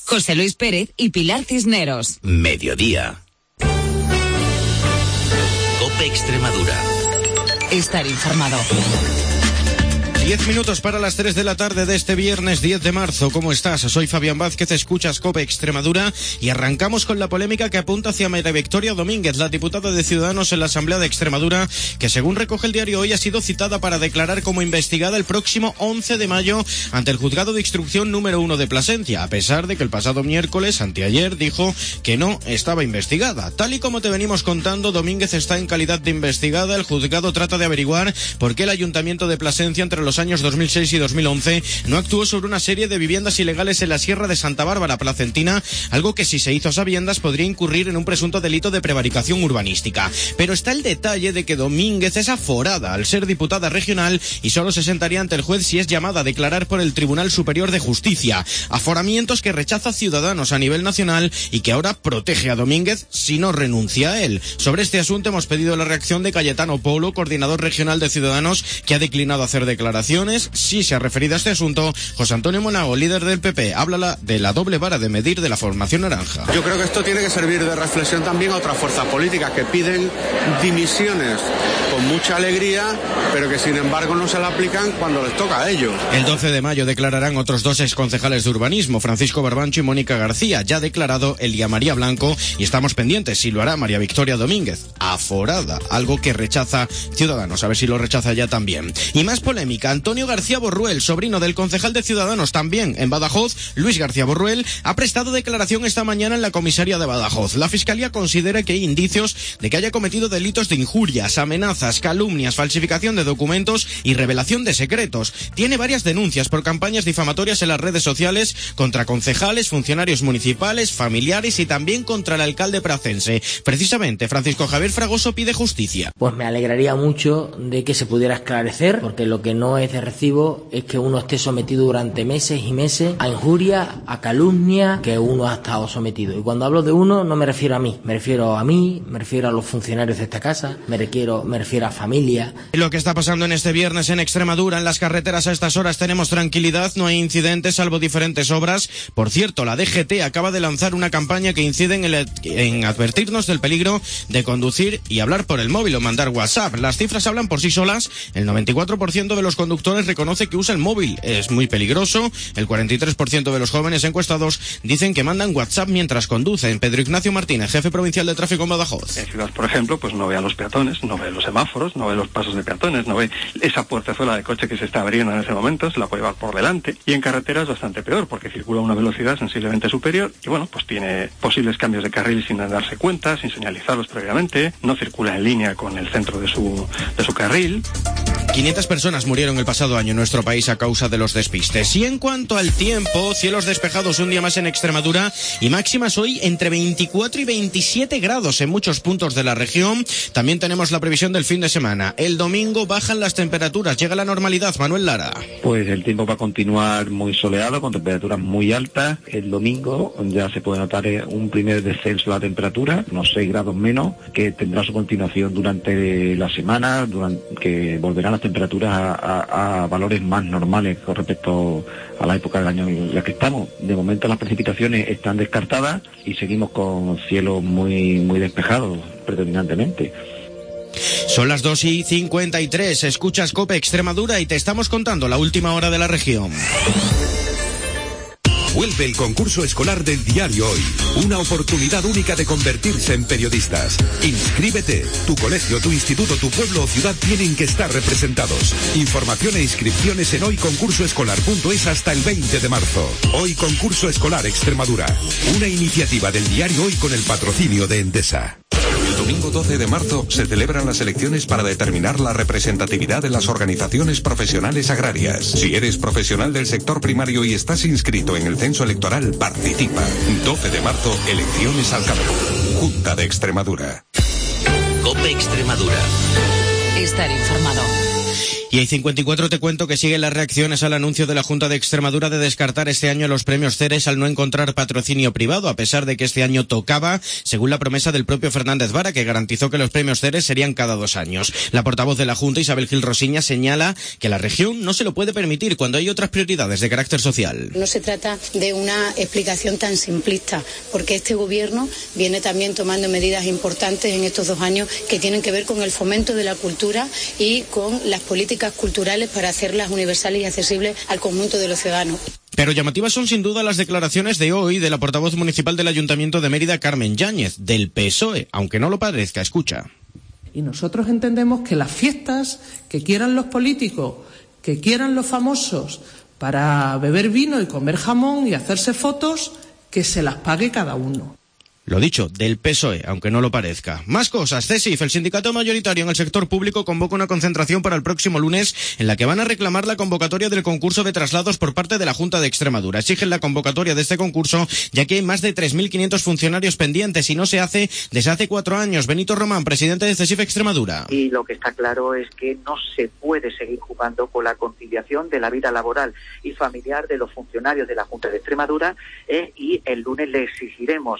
José Luis Pérez y Pilar Cisneros. Mediodía. COPE Extremadura. Estar informado. 10 minutos para las 3 de la tarde de este viernes 10 de marzo. ¿Cómo estás? Soy Fabián Vázquez, escuchas COPE Extremadura y arrancamos con la polémica que apunta hacia María Victoria Domínguez, la diputada de Ciudadanos en la Asamblea de Extremadura, que según recoge el diario Hoy ha sido citada para declarar como investigada el próximo 11 de mayo ante el Juzgado de Instrucción número 1 de Plasencia, a pesar de que el pasado miércoles, anteayer, dijo que no estaba investigada. Tal y como te venimos contando, Domínguez está en calidad de investigada. El juzgado trata de averiguar por qué el Ayuntamiento de Plasencia entre los años 2006 y 2011 no actuó sobre una serie de viviendas ilegales en la Sierra de Santa Bárbara placentina, algo que si se hizo a sabiendas podría incurrir en un presunto delito de prevaricación urbanística. Pero está el detalle de que Domínguez es aforada al ser diputada regional y solo se sentaría ante el juez si es llamada a declarar por el Tribunal Superior de Justicia. Aforamientos que rechaza Ciudadanos a nivel nacional y que ahora protege a Domínguez si no renuncia a él. Sobre este asunto hemos pedido la reacción de Cayetano Polo, coordinador regional de Ciudadanos, que ha declinado hacer declaraciones. Sí se ha referido a este asunto José Antonio Monago, líder del PP, habla de la doble vara de medir de la formación naranja. Yo creo que esto tiene que servir de reflexión también a otras fuerzas políticas que piden dimisiones con mucha alegría, pero que sin embargo no se la aplican cuando les toca a ellos. El 12 de mayo declararán otros dos exconcejales de urbanismo, Francisco Barbancho y Mónica García. Ya ha declarado Elia María Blanco y estamos pendientes si lo hará María Victoria Domínguez, aforada, algo que rechaza Ciudadanos, a ver si lo rechaza ya también. Y más polémica, Antonio García Borruel, sobrino del concejal de Ciudadanos también en Badajoz, Luis García Borruel, ha prestado declaración esta mañana en la comisaría de Badajoz. La Fiscalía considera que hay indicios de que haya cometido delitos de injurias, amenazas, calumnias, falsificación de documentos y revelación de secretos. Tiene varias denuncias por campañas difamatorias en las redes sociales contra concejales, funcionarios municipales, familiares y también contra el alcalde pracense. Precisamente, Francisco Javier Fragoso pide justicia. Pues me alegraría mucho de que se pudiera esclarecer, porque lo que no es de recibo es que uno esté sometido durante meses y meses a injuria, a calumnia, que uno ha estado sometido. Y cuando hablo de uno no me refiero a mí, me refiero a los funcionarios de esta casa, me refiero a familia. Lo que está pasando en este viernes en Extremadura, en las carreteras a estas horas tenemos tranquilidad, no hay incidentes salvo diferentes obras. Por cierto, la DGT acaba de lanzar una campaña que incide en advertirnos del peligro de conducir y hablar por el móvil o mandar WhatsApp. Las cifras hablan por sí solas, el 94% de los conductores reconoce que usa el móvil, es muy peligroso, el 43% de los jóvenes encuestados dicen que mandan WhatsApp mientras conducen. Pedro Ignacio Martínez, jefe provincial de tráfico en Badajoz. En ciudad, por ejemplo, pues no ve a los peatones, no ve los semáforos, no ve los pasos de peatones, no ve esa puertezuela de coche que se está abriendo en ese momento, se la puede llevar por delante. Y en carretera es bastante peor, porque circula a una velocidad sensiblemente superior y bueno, pues tiene posibles cambios de carril sin darse cuenta, sin señalizarlos previamente, no circula en línea con el centro de su carril. 500 personas murieron el pasado año en nuestro país a causa de los despistes. Y en cuanto al tiempo, cielos despejados un día más en Extremadura y máximas hoy entre 24 y 27 grados en muchos puntos de la región. También tenemos la previsión del fin de semana. El domingo bajan las temperaturas, llega la normalidad. Manuel Lara. Pues el tiempo va a continuar muy soleado, con temperaturas muy altas. El domingo ya se puede notar un primer descenso de la temperatura, unos 6 grados menos, que tendrá su continuación durante la semana, que volverán las temperaturas a valores más normales con respecto a la época del año en la que estamos. De momento las precipitaciones están descartadas y seguimos con cielos muy despejados predominantemente. Son las 2:53, escuchas COPE Extremadura y te estamos contando la última hora de la región. Vuelve el concurso escolar del diario Hoy. Una oportunidad única de convertirse en periodistas. Inscríbete. Tu colegio, tu instituto, tu pueblo o ciudad tienen que estar representados. Información e inscripciones en hoyconcursoescolar.es hasta el 20 de marzo. Hoy Concurso Escolar Extremadura. Una iniciativa del diario Hoy con el patrocinio de Endesa. El domingo 12 de marzo se celebran las elecciones para determinar la representatividad de las organizaciones profesionales agrarias. Si eres profesional del sector primario y estás inscrito en el censo electoral, participa. 12 de marzo, elecciones al campo. Junta de Extremadura. COPE Extremadura. Estar informado. Y hay 54, te cuento que siguen las reacciones al anuncio de la Junta de Extremadura de descartar este año los premios Ceres al no encontrar patrocinio privado, a pesar de que este año tocaba, según la promesa del propio Fernández Vara, que garantizó que los premios Ceres serían cada 2 años. La portavoz de la Junta, Isabel Gil Rosiña, señala que la región no se lo puede permitir cuando hay otras prioridades de carácter social. No se trata de una explicación tan simplista, porque este gobierno viene también tomando medidas importantes en estos 2 años que tienen que ver con el fomento de la cultura y con las políticas culturales para hacerlas universales y accesibles al conjunto de los ciudadanos. Pero llamativas son sin duda las declaraciones de hoy de la portavoz municipal del Ayuntamiento de Mérida, Carmen Yáñez, del PSOE, aunque no lo parezca, escucha. Y nosotros entendemos que las fiestas que quieran los políticos, que quieran los famosos, para beber vino y comer jamón y hacerse fotos, que se las pague cada uno. Lo dicho, del PSOE, aunque no lo parezca. Más cosas. CESIF, el sindicato mayoritario en el sector público, convoca una concentración para el próximo lunes en la que van a reclamar la convocatoria del concurso de traslados por parte de la Junta de Extremadura. Exigen la convocatoria de este concurso, ya que hay más de 3.500 funcionarios pendientes y no se hace desde hace 4 años. Benito Román, presidente de CESIF Extremadura. Y lo que está claro es que no se puede seguir jugando con la conciliación de la vida laboral y familiar de los funcionarios de la Junta de Extremadura, y el lunes le exigiremos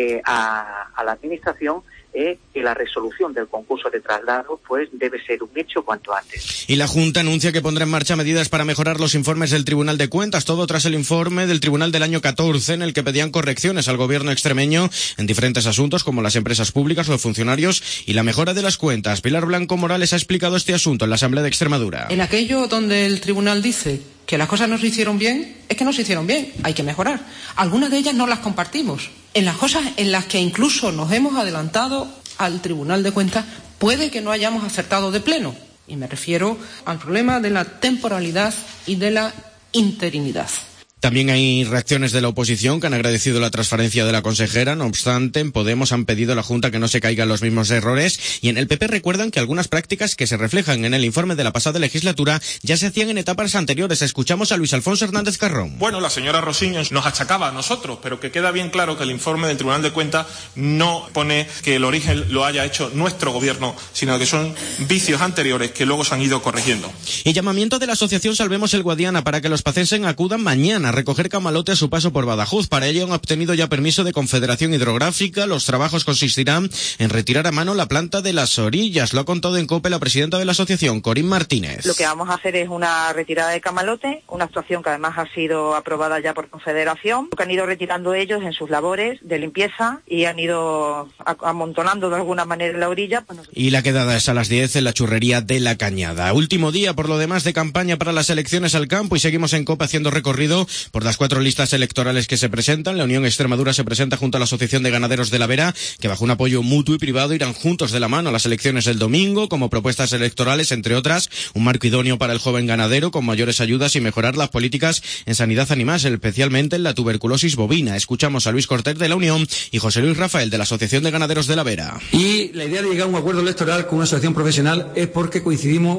a la Administración que la resolución del concurso de traslado pues debe ser un hecho cuanto antes. Y la Junta anuncia que pondrá en marcha medidas para mejorar los informes del Tribunal de Cuentas, todo tras el informe del Tribunal del año 14 en el que pedían correcciones al gobierno extremeño en diferentes asuntos como las empresas públicas, los funcionarios y la mejora de las cuentas. Pilar Blanco Morales ha explicado este asunto en la Asamblea de Extremadura. En aquello donde el tribunal dice que las cosas no se hicieron bien, es que no se hicieron bien, hay que mejorar. Algunas de ellas no las compartimos. En las cosas en las que incluso nos hemos adelantado al Tribunal de Cuentas, puede que no hayamos acertado de pleno. Y me refiero al problema de la temporalidad y de la interinidad. También hay reacciones de la oposición que han agradecido la transparencia de la consejera. No obstante, en Podemos han pedido a la Junta que no se caigan los mismos errores y en el PP recuerdan que algunas prácticas que se reflejan en el informe de la pasada legislatura ya se hacían en etapas anteriores. Escuchamos a Luis Alfonso Hernández Carrón. Bueno, la señora Rosiño nos achacaba a nosotros, pero que queda bien claro que el informe del Tribunal de Cuentas no pone que el origen lo haya hecho nuestro gobierno, sino que son vicios anteriores que luego se han ido corrigiendo. Y llamamiento de la asociación Salvemos el Guadiana para que los pacenses acudan mañana a recoger camalote a su paso por Badajoz. Para ello han obtenido ya permiso de Confederación Hidrográfica. Los trabajos consistirán en retirar a mano la planta de las orillas. Lo ha contado en COPE la presidenta de la asociación, Corín Martínez. Lo que vamos a hacer es una retirada de camalote, una actuación que además ha sido aprobada ya por Confederación, que han ido retirando ellos en sus labores de limpieza y han ido amontonando de alguna manera la orilla. Y la quedada es a las 10 en la churrería de La Cañada. Último día, por lo demás, de campaña para las elecciones al campo y seguimos en COPE haciendo recorrido por las 4 listas electorales que se presentan. La Unión Extremadura se presenta junto a la Asociación de Ganaderos de la Vera, que bajo un apoyo mutuo y privado irán juntos de la mano a las elecciones del domingo, como propuestas electorales, entre otras, un marco idóneo para el joven ganadero con mayores ayudas y mejorar las políticas en sanidad animal, especialmente en la tuberculosis bovina. Escuchamos a Luis Cortés de la Unión y José Luis Rafael de la Asociación de Ganaderos de la Vera. Y la idea de llegar a un acuerdo electoral con una asociación profesional es porque coincidimos,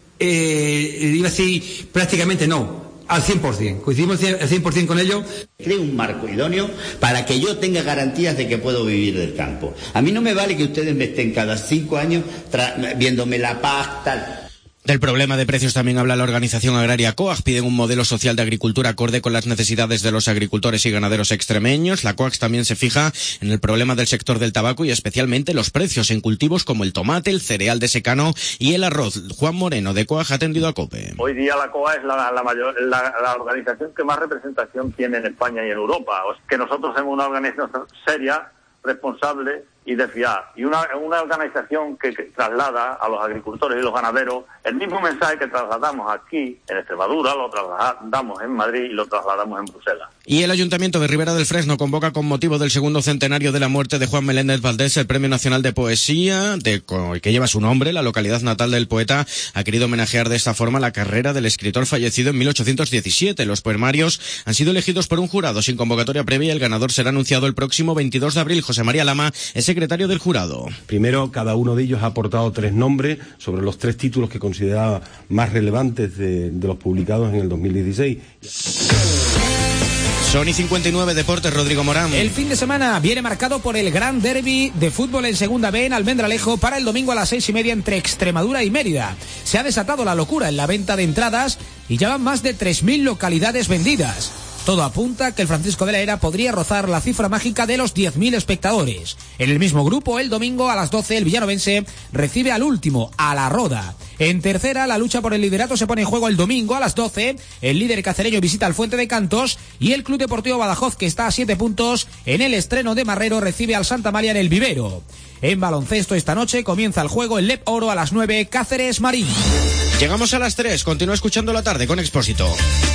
iba a decir prácticamente no, al 100%. Coincidimos al 100% con ellos. Creo un marco idóneo para que yo tenga garantías de que puedo vivir del campo. A mí no me vale que ustedes me estén cada 5 años viéndome la paz, tal. Del problema de precios también habla la organización agraria COAG. Piden un modelo social de agricultura acorde con las necesidades de los agricultores y ganaderos extremeños. La COAG también se fija en el problema del sector del tabaco y especialmente los precios en cultivos como el tomate, el cereal de secano y el arroz. Juan Moreno de COAG ha atendido a COPE. Hoy día la COAG es la organización que más representación tiene en España y en Europa. O sea, que nosotros somos una organización seria, responsable y de fiar. Y una organización que traslada a los agricultores y los ganaderos el mismo mensaje que trasladamos aquí en Extremadura, lo trasladamos en Madrid y lo trasladamos en Bruselas. Y el Ayuntamiento de Ribera del Fresno convoca con motivo del 2º centenario de la muerte de Juan Meléndez Valdés el Premio Nacional de Poesía, que lleva su nombre. La localidad natal del poeta ha querido homenajear de esta forma la carrera del escritor fallecido en 1817. Los poemarios han sido elegidos por un jurado sin convocatoria previa y el ganador será anunciado el próximo 22 de abril. José María Lama es secretario del jurado. Primero, cada uno de ellos ha aportado 3 nombres sobre los 3 títulos que consideraba más relevantes de los publicados en el 2016. Sony 59 Deportes, Rodrigo Morán. El fin de semana viene marcado por el gran derbi de fútbol en Segunda B en Almendralejo para el domingo a las 6:30 entre Extremadura y Mérida. Se ha desatado la locura en la venta de entradas y ya van más de 3.000 localidades vendidas. Todo apunta que el Francisco de la Era podría rozar la cifra mágica de los 10.000 espectadores. En el mismo grupo, el domingo a las 12, el villanovense recibe al último, a La Roda. En tercera, la lucha por el liderato se pone en juego el domingo a las 12. El líder cacereño visita al Fuente de Cantos y el Club Deportivo Badajoz, que está a 7 puntos, en el estreno de Marrero recibe al Santa María en el Vivero. En baloncesto esta noche comienza el juego el Lep Oro a las 9, Cáceres Marín. Llegamos a las 3, continúa escuchando la tarde con Expósito.